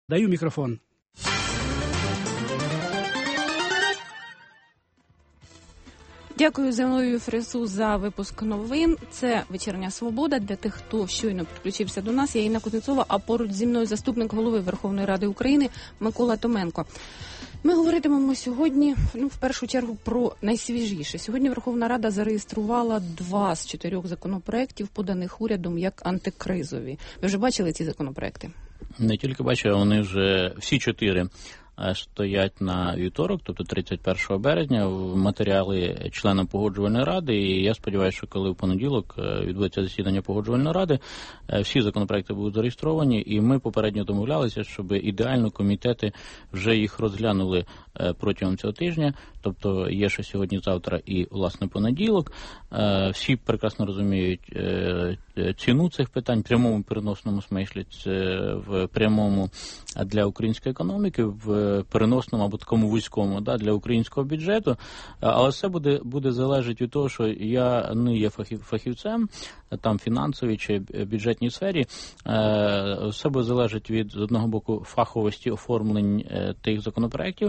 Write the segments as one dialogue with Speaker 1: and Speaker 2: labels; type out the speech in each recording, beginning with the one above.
Speaker 1: Даю мікрофон.
Speaker 2: Дякую Зиновію Фресу за випуск новин. Це «Вечірня Свобода». Для тих, хто щойно підключився до нас, я Інна Кузнецова, а поруч зі мною заступник голови Верховної Ради України Микола Томенко. Ми говоритимемо сьогодні, в першу чергу, про найсвіжіше. Сьогодні Верховна Рада зареєструвала 2 з 4 законопроєктів, поданих урядом як антикризові. Ви вже бачили ці законопроєкти?
Speaker 3: Не тільки бачив, вони вже всі 4 стоять на вівторок, тобто 31 березня, в матеріали члена Погоджувальної ради. І я сподіваюся, що коли в понеділок відбудеться засідання Погоджувальної ради, всі законопроекти будуть зареєстровані, і ми попередньо домовлялися, щоб ідеально комітети вже їх розглянули протягом цього тижня. Тобто є ще сьогодні-завтра і, власне, понеділок. Всі прекрасно розуміють ціну цих питань в прямому переносному смислі, в прямому для української економіки, в переносному або такому вузькому для українського бюджету. Але все буде залежати від того, що я не є фахівцем там фінансовій чи бюджетній сфері. Все буде залежати від, з одного боку, фаховості оформлень тих законопроєктів,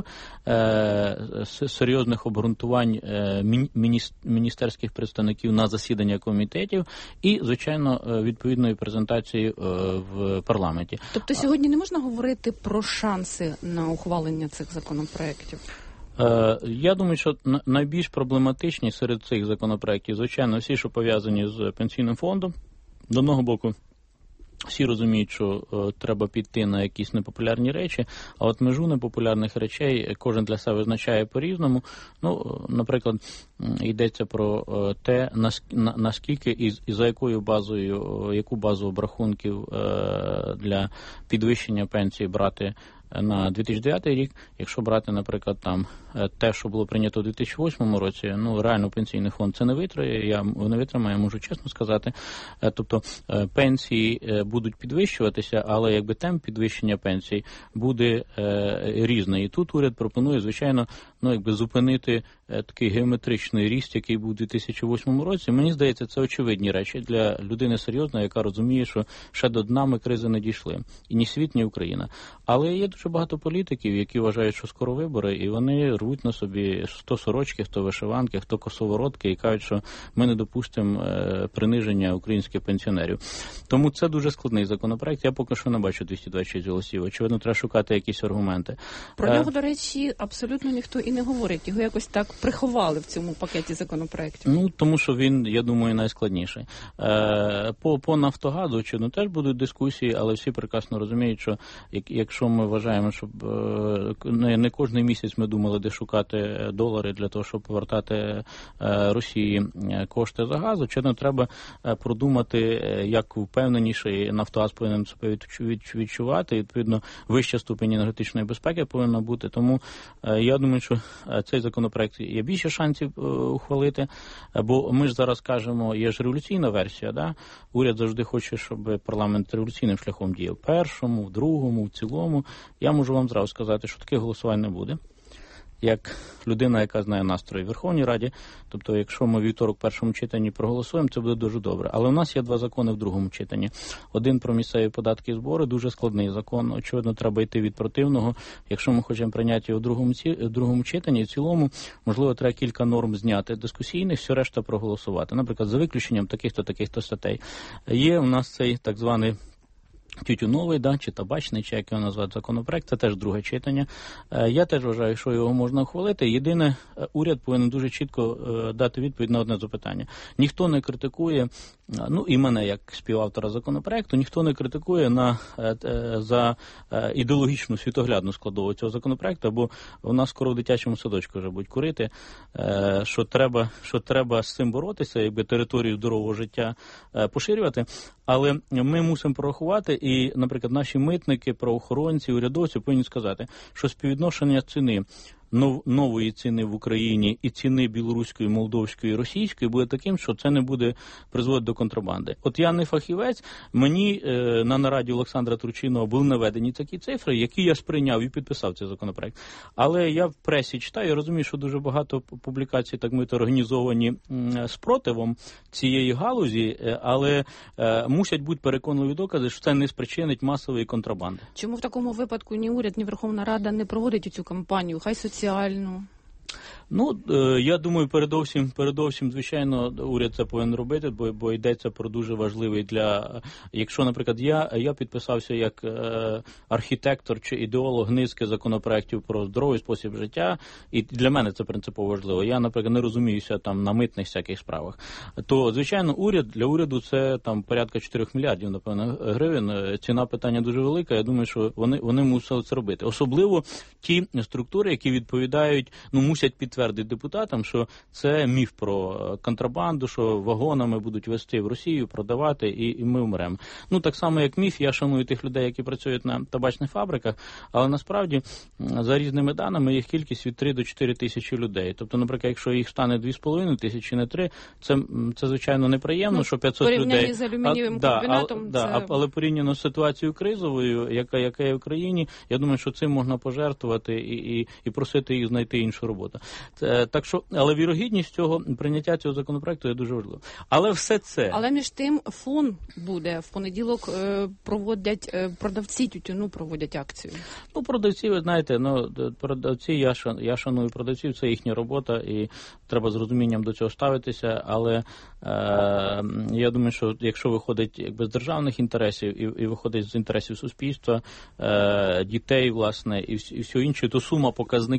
Speaker 3: серйозних обґрунтувань міністерських представників на засідання комітетів і, звичайно, відповідної презентації в парламенті.
Speaker 2: Тобто сьогодні не можна говорити про шанси на ухвалення цих законопроєктів?
Speaker 3: Я думаю, що найбільш проблематичні серед цих законопроєктів, звичайно, всі, що пов'язані з пенсійним фондом. З одного боку, всі розуміють, що треба піти на якісь непопулярні речі, а от межу непопулярних речей кожен для себе визначає по-різному. Наприклад, йдеться про те, наскільки і за якою базою, яку базу обрахунків для підвищення пенсії брати на 2009 рік. Якщо брати, наприклад, там те, що було прийнято у 2008 році, реально пенсійний фонд це не витримає, я можу чесно сказати. Тобто пенсії будуть підвищуватися, але якби темп підвищення пенсій буде різний. І тут уряд пропонує, звичайно, зупинити такий геометричний ріст, який був у 2008 році. Мені здається, це очевидні речі для людини серйозної, яка розуміє, що ще до дна ми кризи не дійшли. І ні світ, ні Україна. Але є дуже багато політиків, які вважають, що скоро вибори, і вони рвуть на собі хто сорочки, хто вишиванки, хто косоворотки, і кажуть, що ми не допустимо приниження українських пенсіонерів. Тому це дуже складний законопроект. Я поки що не бачу 226 голосів. Очевидно, треба шукати якісь аргументи. Про
Speaker 2: нього, до речі, абсолютно ніхто і не говорить. Його якось так приховали в цьому пакеті законопроєктів.
Speaker 3: Тому що він, я думаю, найскладніший. По Нафтогазу, очевидно, теж будуть дискусії, але всі прекрасно розуміють, що якщо ми вважаємо, щоб не кожний місяць ми думали, де шукати долари для того, щоб повертати Росії кошти за газ, очевидно, треба продумати, як впевненіше Нафтогаз повинен себе відчувати, відповідно, вища ступінь енергетичної безпеки повинна бути. Тому я думаю, що цей законопроект є більше шансів ухвалити, бо ми ж зараз кажемо, є ж революційна версія, да? Уряд завжди хоче, щоб парламент революційним шляхом діяв. В першому, в другому, в цілому. Я можу вам зразу сказати, що таких голосувань не буде. Як людина, яка знає настрої в Верховній Раді, тобто якщо ми вівторок в першому читанні проголосуємо, це буде дуже добре. Але у нас є 2 закони в другому читанні. Один про місцеві податки і збори, дуже складний закон. Очевидно, треба йти від противного. Якщо ми хочемо прийняти його в другому читанні, в цілому, можливо, треба кілька норм зняти дискусійних, все решта проголосувати. Наприклад, за виключенням таких-то статей. Є у нас цей так званий тютюновий, чи табачний, чи як його назвати, законопроект, це теж друге читання. Я теж вважаю, що його можна ухвалити. Єдине, уряд повинен дуже чітко дати відповідь на одне запитання. Ніхто не критикує, і мене як співавтора законопроекту, ніхто не критикує за ідеологічну світоглядну складову цього законопроекту, бо у нас скоро в дитячому садочку вже будуть курити, що треба з цим боротися, якби територію здорового життя поширювати. Але ми мусимо порахувати, і, наприклад, наші митники, правоохоронці, урядовці повинні сказати, що співвідношення ціни нової ціни в Україні і ціни білоруської, молдовської, російської буде таким, що це не буде призводити до контрабанди. От я не фахівець, мені на нараді Олександра Турчинова були наведені такі цифри, які я сприйняв і підписав цей законопроект. Але я в пресі читаю, я розумію, що дуже багато публікацій, так мовити, організовані спротивом цієї галузі, але мусять бути переконливі докази, що це не спричинить масової контрабанди.
Speaker 2: Чому в такому випадку ні уряд, ні Верховна Рада не проводить цю кампанію, хай соціальну?
Speaker 3: Ну, я думаю, передовсім, звичайно, уряд це повинен робити, бо йдеться про дуже важливий для... Якщо, наприклад, я підписався як архітектор чи ідеолог низки законопроєктів про здоровий спосіб життя, і для мене це принципово важливо. Я, наприклад, не розуміюся там на митних всяких справах. То, звичайно, для уряду це там порядка 4 мільярдів, напевно, гривень. Ціна питання дуже велика, я думаю, що вони мусили це робити. Особливо ті структури, які відповідають, мусять підтвердити депутатам, що це міф про контрабанду, що вагонами будуть везти в Росію, продавати, і ми вмремо. Так само, як міф, я шаную тих людей, які працюють на табачних фабриках, але насправді, за різними даними, їх кількість від 3 до 4 тисячі людей. Тобто, наприклад, якщо їх стане 2,5 тисячі, не 3, це звичайно, неприємно, що 500 людей...
Speaker 2: Порівняння з алюмінієвим комбінатом...
Speaker 3: Але порівняно з ситуацією кризовою, яка є в Україні, я думаю, що цим можна пожертвувати і просити їх знайти іншу роботу. Так що, але вірогідність прийняття цього законопроекту є дуже важливо. Але все це...
Speaker 2: Але між тим фон буде. В понеділок продавці тютюну проводять акцію.
Speaker 3: Продавці, ви знаєте, продавці, я шаную продавців, це їхня робота, і треба з розумінням до цього ставитися, але я думаю, що якщо виходить з державних інтересів і виходить з інтересів суспільства, дітей, власне, і все інше, то сума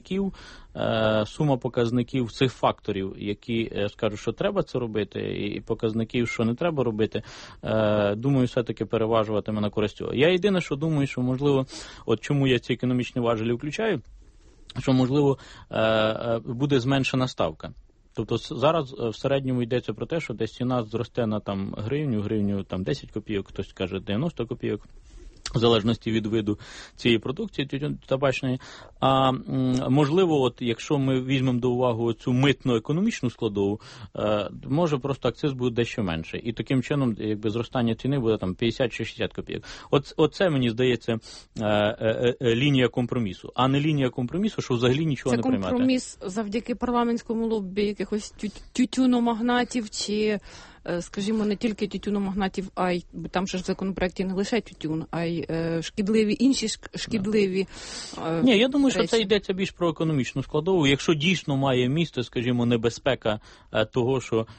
Speaker 3: показників цих факторів, які скажуть, що треба це робити, і показників, що не треба робити, думаю, все-таки переважуватиме на користь цього. Я єдине, що думаю, що, можливо, от чому я ці економічні важелі включаю, що, можливо, буде зменшена ставка. Тобто зараз в середньому йдеться про те, що десь ціна зросте на гривню, 10 копійок, хтось каже 90 копійок. В залежності від виду цієї продукції табачної. А можливо, якщо ми візьмемо до уваги цю митно-економічну складову, може просто акциз буде дещо менше. І таким чином, зростання ціни буде 50 чи 60 копійок. Оце, мені здається, лінія компромісу. А не лінія компромісу, що взагалі нічого не приймати.
Speaker 2: Це компроміс завдяки парламентському лоббі якихось тютюномагнатів чи... Скажімо, не тільки тютюномагнатів, а й там ж в законопроекті не лише тютюн, а й інші шкідливі
Speaker 3: Ні, я думаю, що це йдеться більш про економічну складову. Якщо дійсно має місце, скажімо, небезпека того, що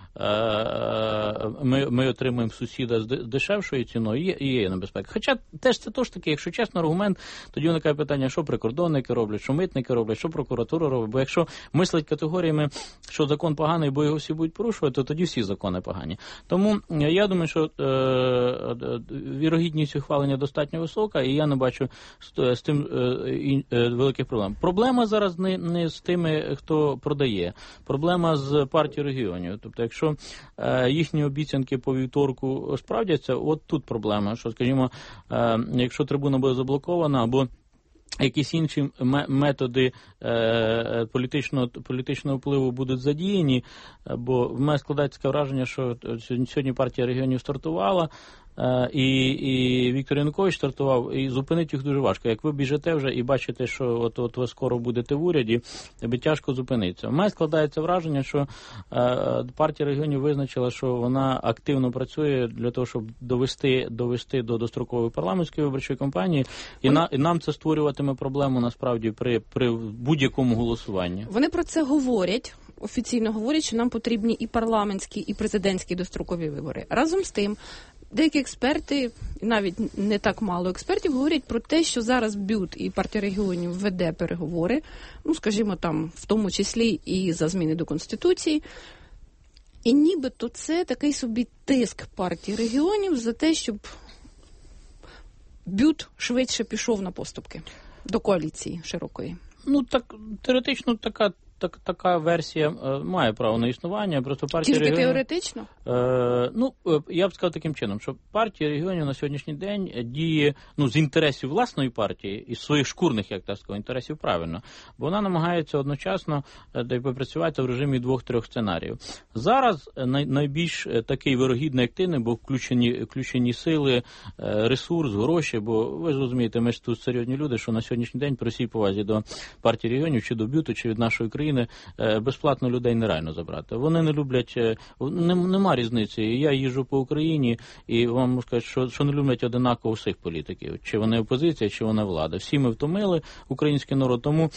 Speaker 3: ми отримаємо сусіда з дешевшою ціною, є небезпека. Хоча теж це таки, якщо чесно, аргумент, тоді виникає питання, що прикордонники роблять, що митники роблять, що прокуратура робить. Бо якщо мислить категоріями, що закон поганий, бо його всі будуть порушувати, то тоді всі закони погані. Тому я думаю, що вірогідність ухвалення достатньо висока, і я не бачу з тим великих проблем. Проблема зараз не з тими, хто продає. Проблема з партією регіонів. Тобто, якщо їхні обіцянки по вівторку справдяться, от тут проблема, що, скажімо, якщо трибуна буде заблокована, або якісь інші методи політичного впливу будуть задіяні, бо в мене складається таке враження, що сьогодні партія регіонів стартувала, і Віктор Янукович стартував, і зупинити їх дуже важко. Як ви біжите вже і бачите, що от ви скоро будете в уряді, тобі тяжко зупинитися. У мене складається враження, що партія регіонів визначила, що вона активно працює для того, щоб довести до дострокової парламентської виборчої кампанії, і нам це створюватиме проблему, насправді, при будь-якому голосуванні.
Speaker 2: Вони про це говорять, офіційно говорять, що нам потрібні і парламентські, і президентські дострокові вибори. Разом з тим, деякі експерти, навіть не так мало експертів, говорять про те, що зараз БЮТ і партія регіонів веде переговори, скажімо, там, в тому числі і за зміни до Конституції. І нібито це такий собі тиск партії регіонів за те, щоб БЮТ швидше пішов на поступки до коаліції широкої.
Speaker 3: Так, теоретично така версія має право на існування. Просто партія
Speaker 2: тільки
Speaker 3: регіонів,
Speaker 2: теоретично?
Speaker 3: Я б сказав таким чином, що партія регіонів на сьогоднішній день діє з інтересів власної партії і своїх шкурних, як так сказав, інтересів правильно. Бо вона намагається одночасно попрацювати в режимі 2-3 сценаріїв. Зараз найбільш такий вирогідний активний, бо включені сили, ресурс, гроші, бо ви ж розумієте, ми ж тут серйозні люди, що на сьогоднішній день при всій повазі до партії регіонів, чи до БЮТу, чи від нашої країни, безплатно людей нереально забрати. Вони не люблять, нема різниці. Я їжджу по Україні і вам можу сказати, що не люблять одинаково всіх політиків. Чи вони опозиція, чи вони влада. Всі ми втомили український народ, тому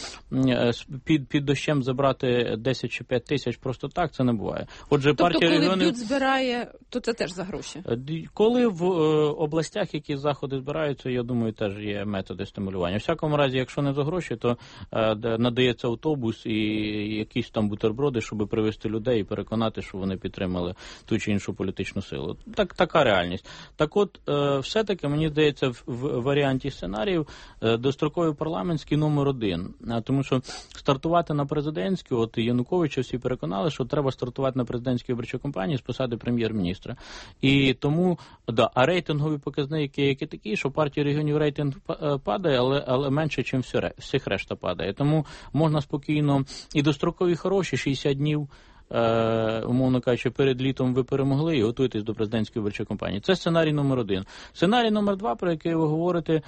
Speaker 3: під дощем забрати 10 чи 5 тисяч просто так, це не буває. Отже,
Speaker 2: тобто,
Speaker 3: партія
Speaker 2: коли
Speaker 3: регіонів
Speaker 2: БЮТ збирає, то це теж за гроші?
Speaker 3: Коли в областях які заходи збираються, я думаю, теж є методи стимулювання. В всякому разі, якщо не за гроші, то надається автобус і якісь там бутерброди, щоб привезти людей і переконати, що вони підтримали ту чи іншу політичну силу. Така реальність. Так от, все-таки, мені здається, в варіанті сценаріїв достроковий парламентський номер 1. Тому що стартувати на президентську, от Януковича всі переконали, що треба стартувати на президентській виборчій кампанії з посади прем'єр-міністра. І тому, а рейтингові показники, які такі, що партія регіонів рейтинг падає, але менше, ніж всіх решта падає. Тому можна спокійно і дострокові хороші, 60 днів, умовно кажучи, перед літом ви перемогли і готуєтесь до президентської виборчої кампанії. Це сценарій номер 1. Сценарій номер 2, про який ви говорите,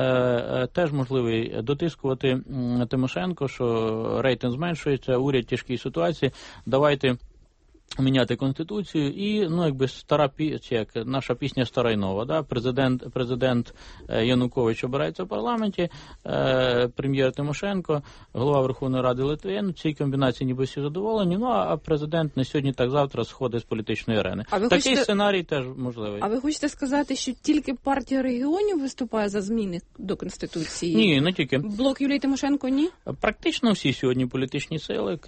Speaker 3: теж можливий: дотискувати Тимошенко, що рейтинг зменшується, уряд в тяжкій ситуації, давайте міняти Конституцію і, якби наша пісня стара й нова, да? Президент Янукович обирається в парламенті, прем'єр Тимошенко, голова Верховної Ради Литвин, цій комбінації ніби всі задоволені, а президент не сьогодні, так завтра сходить з політичної арени. Такий сценарій теж можливий.
Speaker 2: А ви хочете сказати, що тільки партія регіонів виступає за зміни до Конституції?
Speaker 3: Ні, не тільки.
Speaker 2: Блок Юлії Тимошенко ні? Практично
Speaker 3: всі сьогодні політичні сили,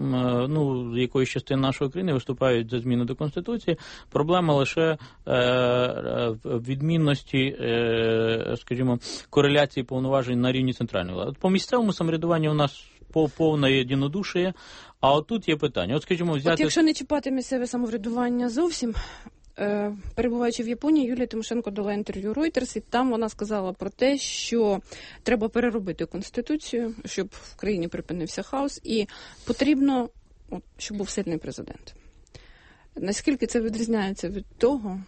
Speaker 3: крім якоїсь частини нашої країни, виступають за зміни до Конституції. Проблема лише в відмінності, скажімо, кореляції повноважень на рівні центральної влади. По місцевому самоврядуванню у нас повне єдинодушие, а отут є питання.
Speaker 2: От якщо не чіпати місцеве самоврядування зовсім, перебуваючи в Японії, Юлія Тимошенко дала інтерв'ю Reuters, і там вона сказала про те, що треба переробити Конституцію, щоб в країні припинився хаос, і потрібно, щоб був сильний президент. Наскільки це відрізняється від того,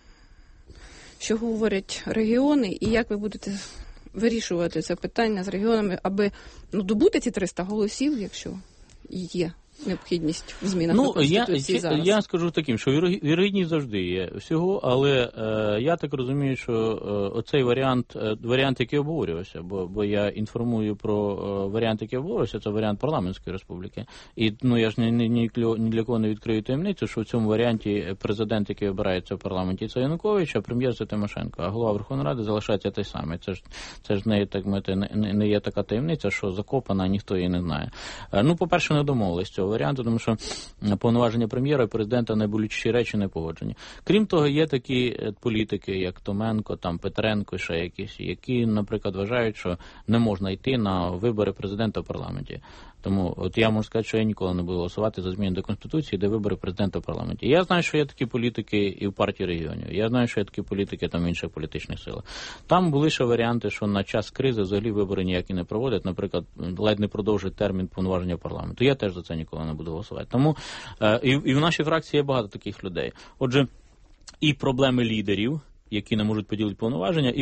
Speaker 2: що говорять регіони, і як ви будете вирішувати це питання з регіонами, аби добути ці 300 голосів, якщо є необхідність в змінах до Конституції зараз?
Speaker 3: Я скажу таким, що вірогідність завжди є всього, але я так розумію, що оцей варіант, який обговорювався, бо я інформую про варіант, який обговорювався, це варіант парламентської республіки. І я ж ні для кого не відкрию таємницю, що в цьому варіанті президент, який обирається в парламенті, це Янукович, а прем'єр це Тимошенко, а голова Верховної Ради залишається той самий. Це ж не є така таємниця, що закопана, ніхто її не знає. По-перше, не домовились цього варіанту, тому що повноваження прем'єра і президента найболючіші речі не погоджені. Крім того, є такі політики, як Томенко, Петренко, ще якісь, які, наприклад, вважають, що не можна йти на вибори президента в парламенті. Тому я можу сказати, що я ніколи не буду голосувати за зміни до Конституції, де вибори президента в парламенті. Я знаю, що є такі політики і в партії регіонів. Я знаю, що є такі політики в інших політичних силах. Там були ще варіанти, що на час кризи взагалі вибори ніякі не проводять, наприклад, ледь не продовжують термін повноваження парламенту. Я теж за це ніколи не буду голосувати. Тому і в нашій фракції є багато таких людей. Отже, і проблеми лідерів, які не можуть поділити повноваження,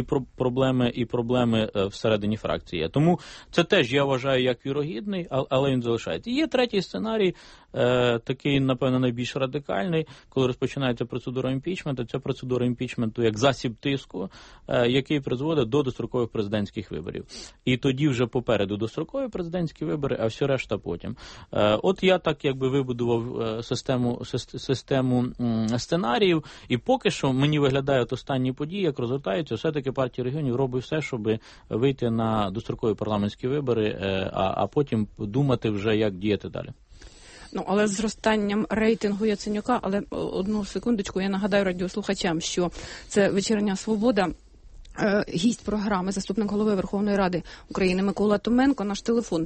Speaker 3: і проблеми всередині фракції. Тому це теж, я вважаю, як вірогідний, але він залишається. І є третій сценарій, такий, напевно, найбільш радикальний, коли розпочинається процедура імпічменту. Це процедура імпічменту як засіб тиску, який призводить до дострокових президентських виборів. І тоді вже попереду дострокові президентські вибори, а все решта потім. От я так вибудував систему сценаріїв, і поки що мені виглядає останні події, як розгортаються, все-таки партія регіонів робить все, щоб вийти на дострокові парламентські вибори, а потім думати вже, як діяти далі.
Speaker 2: Але з зростанням рейтингу Яценюка, але одну секундочку, я нагадаю радіослухачам, що це «Вечірня Свобода». гість програми, заступник голови Верховної Ради України Микола Томенко. Наш телефон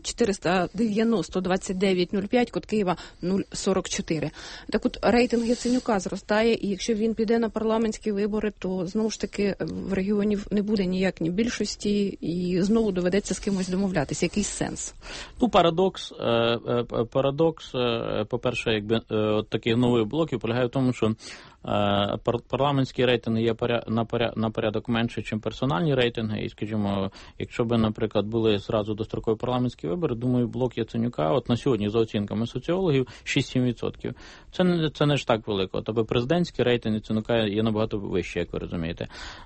Speaker 2: 490-2905, код Києва 044. Так от, рейтинг Яценюка зростає, і якщо він піде на парламентські вибори, то знову ж таки в регіонів не буде ніяк ні більшості, і знову доведеться з кимось домовлятися. Який сенс?
Speaker 3: Ну, парадокс, по-перше, якби от таких нових блоків полягає в тому, що парламентські рейтинги є на порядок менше, ніж персональні рейтинги. І, скажімо, якщо б, наприклад, були зразу дострокові парламентські вибори, думаю, блок Яценюка от на сьогодні, за оцінками соціологів, 6-7%. Це не ж так велико. Тобто президентські рейтинги Яценюка є набагато вищі, як ви розумієте.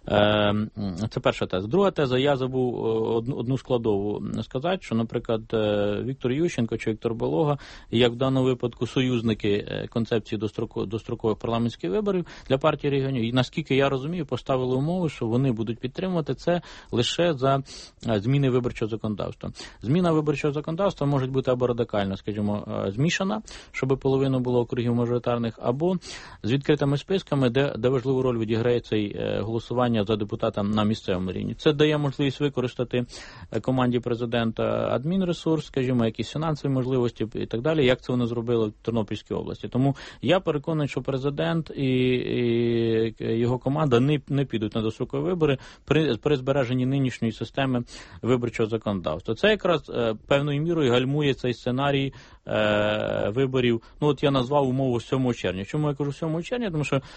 Speaker 3: Це перша теза. Друга теза, я забув одну складову сказати, що, наприклад, Віктор Ющенко чи Віктор Балога, як в даному випадку союзники концепції дострокових парламентських виборів для партії регіонів, і наскільки я розумію, поставили умови, що вони будуть підтримувати це лише за зміни виборчого законодавства. Зміна виборчого законодавства може бути або радикальна, скажімо, змішана, щоб половина було округів мажоритарних, або з відкритими списками, де важливу роль відіграє цей голосування за депутата на місцевому рівні. Це дає можливість використати команді президента адмінресурс, скажімо, якісь фінансові можливості і так далі, як це вони зробили в Тернопільській області. Тому я переконаний, що президент і його команда не підуть на дострокові вибори при збереженні нинішньої системи виборчого законодавства. Це якраз певною мірою гальмує цей сценарій виборів. Ну, от я назвав умову 7 червня. Чому я кажу 7 червня? Тому що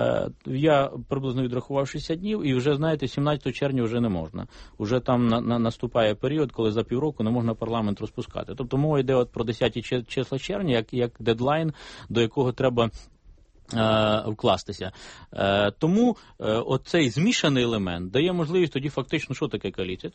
Speaker 3: я приблизно відрахував 60 днів, і вже, знаєте, 17 червня вже не можна. Уже там наступає період, коли за півроку не можна парламент розпускати. Тобто мова йде от про 10 числа червня, як дедлайн, до якого треба вкластися. Тому оцей змішаний елемент дає можливість тоді фактично, що таке коаліція?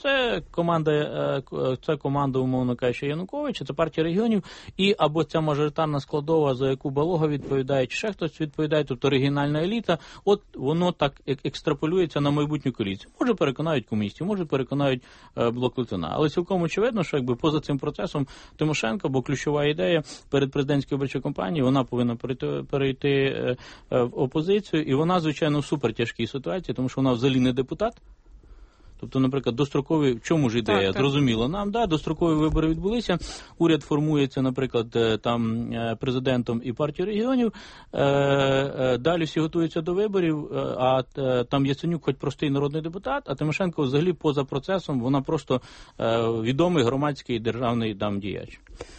Speaker 3: Це команда, умовно кажучи, Януковича, це партія регіонів, і або ця мажоритарна складова, за яку Балога відповідає, чи ще хтось відповідає, тобто регіональна еліта, от воно так екстраполюється на майбутню коаліцію. Може переконають комуністів, може переконають блок Литвина. Але цілком очевидно, що якби поза цим процесом Тимошенко, бо ключова ідея перед президентською виборчою кампанією, вона повинна перейти в опозицію, і вона, звичайно, в супертяжкій ситуації, тому що вона взагалі не депутат. Тобто, наприклад, дострокові, в чому ж ідея? Так. Зрозуміло нам, дострокові вибори відбулися, уряд формується, наприклад, там президентом і партією регіонів, далі всі готуються до виборів, а там Яценюк хоч простий народний депутат, а Тимошенко взагалі поза процесом, вона просто відомий громадський державний діяч.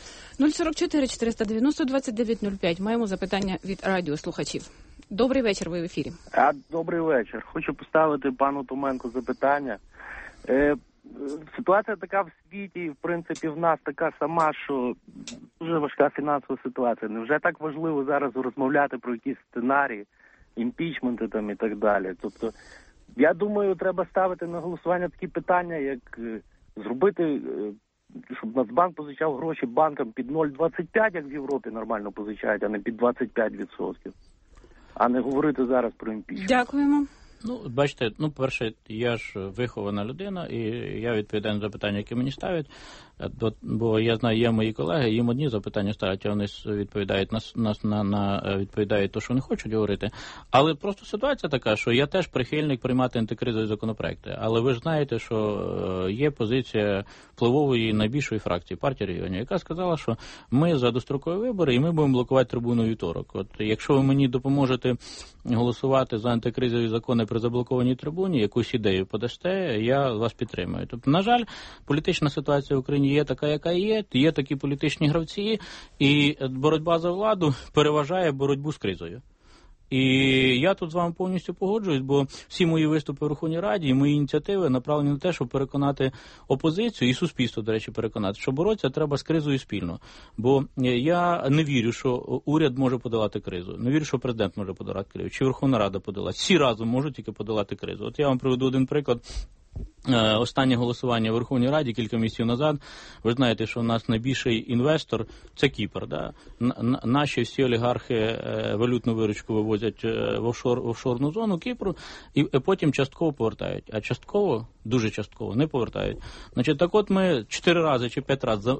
Speaker 2: 044-490-2905. Маємо запитання від радіослухачів. Добрий вечір, ви в ефірі.
Speaker 1: Добрий вечір. Хочу поставити пану Томенку запитання. Ситуація така в світі, і в принципі в нас така сама, що дуже важка фінансова ситуація. Невже так важливо зараз розмовляти про якісь сценарії, імпічменти там і так далі? Тобто, я думаю, треба ставити на голосування такі питання, як зробити, щоб Нацбанк позичав гроші банкам під 0,25, як в Європі нормально позичають, а не під 25%. А не говорити зараз про імпічмент.
Speaker 2: Дякуємо.
Speaker 3: Ну, бачите, перше, я ж вихована людина, і я відповідаю на запитання, які мені ставлять, бо я знаю, є мої колеги, їм одні запитання ставлять, а вони відповідають відповідають те, що вони хочуть говорити. Але просто ситуація така, що я теж прихильник приймати антикризові законопроекти. Але ви ж знаєте, що є позиція впливової найбільшої фракції партії регіонів, яка сказала, що ми за дострокові вибори і ми будемо блокувати трибуну у вівторок. От якщо ви мені допоможете голосувати за антикризові закони при заблокованій трибуні, якусь ідею подасте, я вас підтримую. Тобто, на жаль, політична ситуація в Україні є така, яка є такі політичні гравці, і боротьба за владу переважає боротьбу з кризою. І я тут з вами повністю погоджуюсь, бо всі мої виступи в Верховній Раді і мої ініціативи направлені на те, щоб переконати опозицію і суспільство, до речі, переконати, що боротися треба з кризою спільно. Бо я не вірю, що уряд може подолати кризу, не вірю, що президент може подолати кризу, чи Верховна Рада подолати. Всі разом можуть тільки подолати кризу. От я вам приведу один приклад. останнє голосування в Верховній Раді кілька місяців назад. Ви знаєте, що в нас найбільший інвестор – це Кіпр. Да? Наші всі олігархи валютну виручку вивозять в офшорну зону Кіпру і потім частково повертають. А частково, дуже частково, не повертають. Значить, так от ми 4 рази чи 5 разів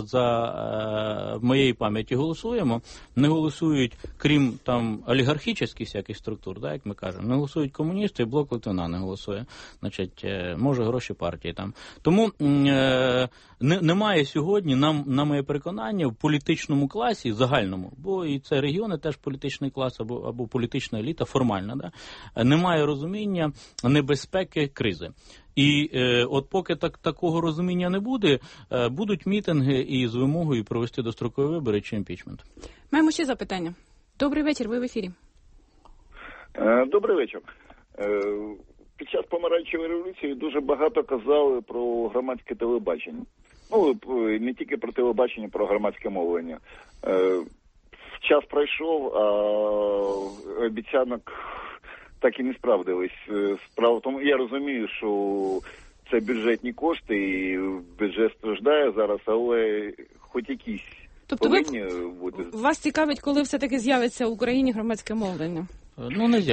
Speaker 3: за моєї пам'яті голосуємо. Не голосують, крім там олігархічних всяких структур, да, як ми кажемо, не голосують комуністи, і Блок Литвина не голосує. Значить, може гроші партії там. Тому немає сьогодні, на моє переконання, в політичному класі, загальному, бо і це регіони теж політичний клас або політична еліта, формальна, да, немає розуміння небезпеки кризи. І от поки такого розуміння не буде, будуть мітинги із вимогою провести дострокові вибори чи імпічмент.
Speaker 2: Маємо ще запитання. Добрий вечір, ви в ефірі.
Speaker 4: Добрий вечір. Під час помаранчевої революції дуже багато казали про громадське телебачення. Ну, не тільки про телебачення, про громадське мовлення. Час пройшов, а обіцянок так і не справдились. Справа в тому, я розумію, що це бюджетні кошти, і бюджет страждає зараз, але хоч якісь повинні бути.
Speaker 2: Вас цікавить, коли все-таки з'явиться в Україні громадське мовлення?
Speaker 3: Ну, не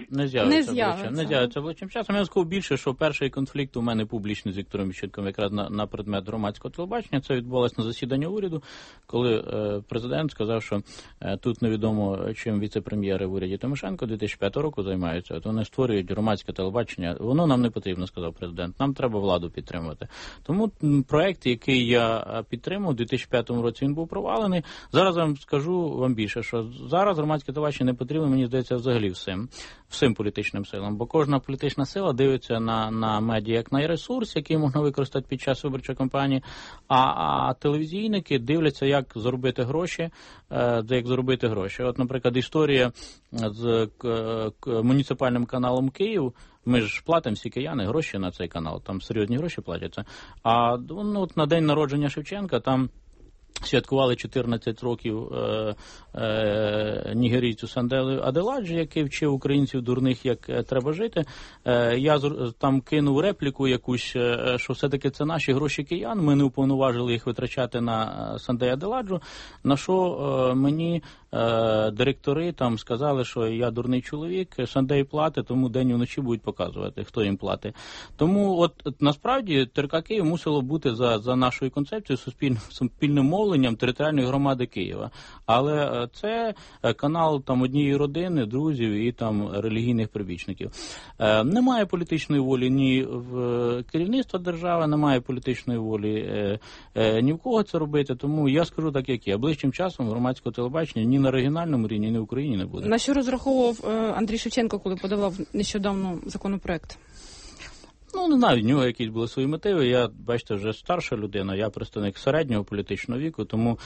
Speaker 3: з'явиться ближчим часом. Я сказав більше, що перший конфлікт у мене публічний з Віктором Ющенком якраз на предмет громадського телебачення. Це відбувалося на засіданні уряду, коли президент сказав, що тут невідомо, чим віце-прем'єри в уряді Тимошенко 2005 року займаються. От вони створюють громадське телебачення. Воно нам не потрібно, сказав президент. Нам треба владу підтримувати. Тому проект, який я підтримав у 2005 році, він був провалений. Зараз я вам скажу вам більше, що зараз громадське телебачення не потрібно, мені здається, взагалі всім політичним силам, бо кожна політична сила дивиться на медіа як на ресурс, який можна використати під час виборчої кампанії, а телевізійники дивляться, як заробити гроші, От, наприклад, історія з муніципальним каналом Київ. Ми ж платимо всі кияни гроші на цей канал, там серйозні гроші платяться. А от на день народження Шевченка там святкували 14 років нігерійцю Санделю Аделаджі, який вчив українців дурних, як треба жити. Я там кинув репліку якусь, що все-таки це наші гроші киян, ми не уповноважили їх витрачати на Санделя Аделаджу, на що мені директори там сказали, що я дурний чоловік, Сандей платить, тому день і вночі будуть показувати, хто їм платить. Тому от насправді ТРК Київ мусило бути за нашою концепцією суспільним мовленням територіальної громади Києва. Але це канал там однієї родини, друзів і там релігійних прибічників. Немає політичної волі ні в керівництва держави, немає політичної волі ні в кого це робити, тому я скажу так, як є. Ближчим часом громадського телебачення ні на регіональному рівні, ні в Україні не буде.
Speaker 2: На що розраховував Андрій Шевченко, коли подавав нещодавно законопроект?
Speaker 3: Ну, не знаю, в нього якісь були свої мотиви. Я, бачите, вже старша людина, я представник середнього політичного віку, тому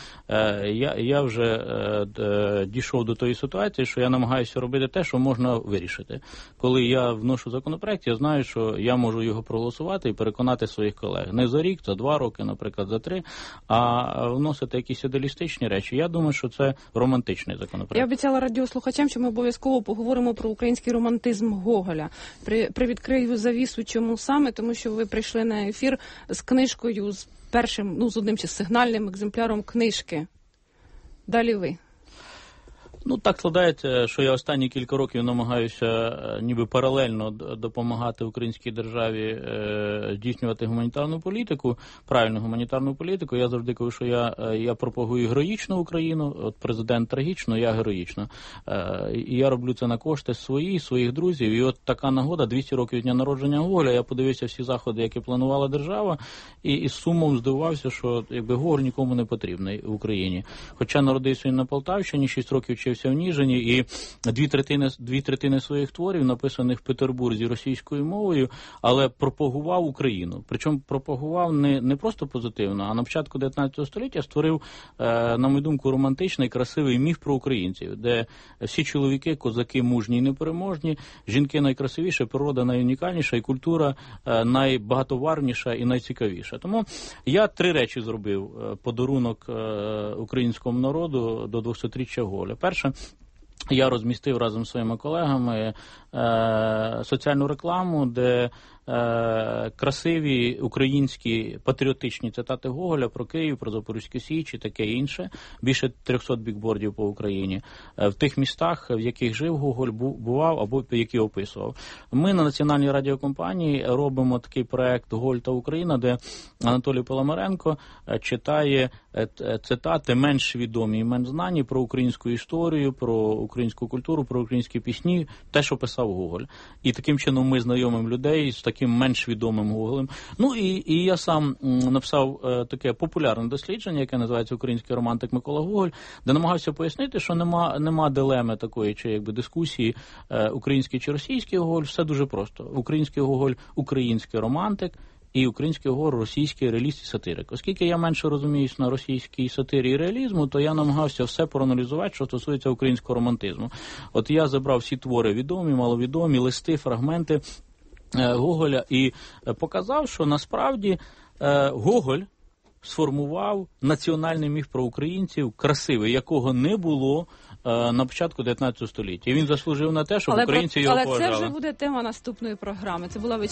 Speaker 3: я вже дійшов до тої ситуації, що я намагаюся робити те, що можна вирішити. Коли я вношу законопроект, я знаю, що я можу його проголосувати і переконати своїх колег. Не за рік, за 2 роки, наприклад, за 3, а вносити якісь ідеалістичні речі. Я думаю, що це романтичний законопроект.
Speaker 2: Я обіцяла радіослухачам, що ми обов'язково поговоримо про український романтизм Гоголя. Привідкрию завісу, чому саме, тому що ви прийшли на ефір з книжкою, з першим, з одним чи сигнальним екземпляром книжки. Далі ви.
Speaker 3: Ну, так складається, що я останні кілька років намагаюся ніби паралельно допомагати українській державі здійснювати гуманітарну політику, правильну гуманітарну політику. Я завжди кажу, що я пропагую героїчну Україну, от президент трагічно, я героїчно. І я роблю це на кошти своїх друзів. І от така нагода, 200 років дня народження Гоголя, я подивився всі заходи, які планувала держава, і з сумом здивувався, що якби Гоголь нікому не потрібний в Україні. Хоча народився він на Полтавщині, 6 років вчився в Ніжині, і дві третини своїх творів, написаних в Петербурзі російською мовою, але пропагував Україну. Причому пропагував не просто позитивно, а на початку 19 століття створив, на мою думку, романтичний, красивий міф про українців, де всі чоловіки, козаки мужні і непереможні, жінки найкрасивіші, природа найунікальніша і культура найбагатоварніша і найцікавіша. Тому я 3 речі зробив подарунок українському народу до 200-річчя Гоголя. Перше, я розмістив разом з своїми колегами соціальну рекламу, де красиві українські патріотичні цитати Гоголя про Київ, про Запорізьку Січ і таке інше. Більше 300 бікбордів по Україні. В тих містах, в яких жив Гоголь, бував або які описував. Ми на Національній радіокомпанії робимо такий проект «Гоголь та Україна», де Анатолій Паламаренко читає цитати менш відомі і менш знані про українську історію, про українську культуру, про українські пісні, те, що писав Гоголь. І таким чином ми знайомимо людей з таким менш відомим Гоголем. Ну і я сам написав таке популярне дослідження, яке називається «Український романтик Микола Гоголь», де намагався пояснити, що нема дилеми такої, чи якби дискусії український чи російський Гоголь, все дуже просто. Український Гоголь – український романтик, і український Гоголь – російський реаліст і сатирик. Оскільки я менше розуміюсь на російській сатирі і реалізму, то я намагався все проаналізувати, що стосується українського романтизму. От я забрав всі твори відомі, маловідомі, листи, фрагменти Гоголя і показав, що насправді Гоголь сформував національний міф про українців, красивий, якого не було на початку 19 століття. І він заслужив на те, щоб українці його поважали.
Speaker 2: Але це вже буде тема наступної програми. Це була